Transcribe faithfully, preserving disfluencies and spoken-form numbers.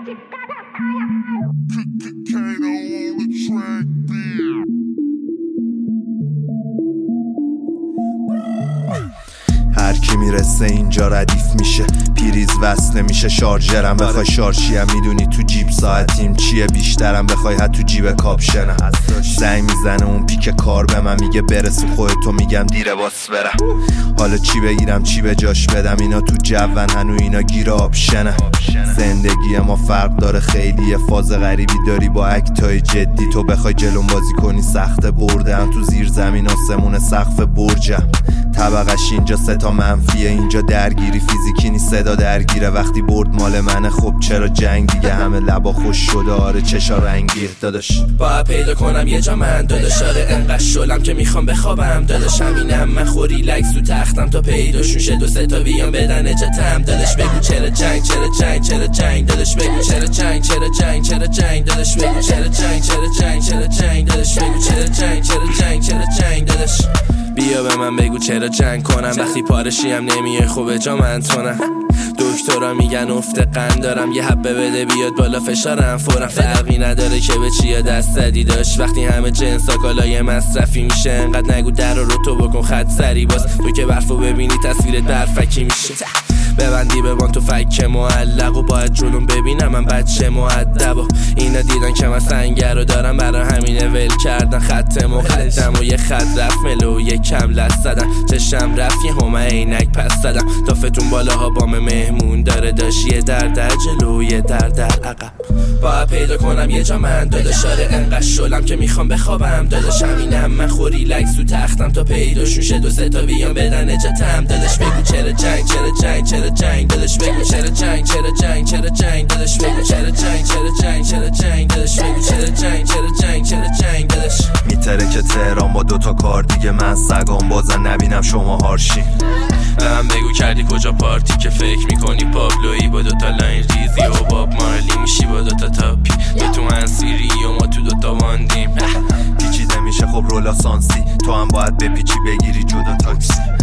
هر کی میرسه اینجا ردیف میشه، پیریز وصل نمیشه شارژرم. بخوای شارژی هم میدونی تو جیب ساعتیم چیه، بیشترم بخوای حتی تو جیب کاپشنم. زنگ میزنه اون پیک کار به من میگه برسو خودتو، میگم دیره باس برم. حالا چی بگیرم چی به جاش بدم، اینا تو جون هنو اینا گیر آپشنه. زندگی ما فرق داره خیلی، یه فاز غریبی داری با اکتای جدی. تو بخوای جلوم بازی کنی سخت بردم، تو زیر زمین آسمون سقف برجم. طبقش اینجا سه تا منفیه، اینجا درگیری فیزیکی نی صدا درگیره. وقتی برد مال منه خب چرا جنگ دیگه، همه لبا خوش شده آره چشا رنگیه. داداش باید پیدا کنم یه جا من، داداش آره انقدر شلم که میخوام بخوابم. داداش همینم من خوری لکس تو تختم تا پیداشون شه دو سه تا بیان بدن اجتم. داداش بگو چرا جنگ چرا جنگ چرا جنگ، داداش بگو چرا جنگ چرا جنگ چرا جنگ، داداش بگو چرا جنگ چرا جنگ چرا جنگ، داداش بگو چرا جنگ چرا جنگ چرا جنگ. داداش بیا به من بگو چرا جنگ کنم، وقتی پارشی هم نمیه خوبه جا من تونم. دکترا میگن افت قند دارم، یه حبه بده بیاد بالا فشارم فورم. فرقی نداره که به چیه دست زدی داشت، وقتی همه جنسا کالای مصرفی میشه. انقدر نگو در رو تو بکن خط سری باز، تو که برفو ببینی تصویرت برفکی میشه. ببندی ببان تو فک معلق و باید جلوم ببینم من بچه مؤدب. و اینا دیدن که من سنگر رو دارم، برای همینه ول کردن خط مقدم. و یه خط رفت ملو یه کم لست زدن، چشم رفت یه همه عینک پس زدم. تافتون بالاها بام مهمون داره، داشت یه در در جلو یه در در عقب. باید پیدا کنم یه جا من، داداش آره انقدر شلم که میخوام بخوابم. داداش همینم من خوری لکس تو تختم تا پیداشون شه دو سه تا بیان بدن اجتم. داداش بگو چرا جنگ چرا جنگ چرا جنگ، داداش بگو چرا جنگ چرا جنگ چرا جنگ، داداش بگو چرا جنگ چرا جنگ چرا جنگ، داداش بگو چرا جنگ چرا جنگ چرا جنگ. داداش میتره که تهران با دوتا کار دیگه، من سگام بازن نبینم شما هارشی. به من بگو کردی کجا پارتی که فکر میکنی پابلویی با دوتا لاین ریزی و باب مارلی میشی با دوتا تاپی. به تو من سیری و ما تو دوتا واندیم. پیچیده میشه خب رولا سانسی، تو هم باید بپیچی بگیری جدا تاکسی.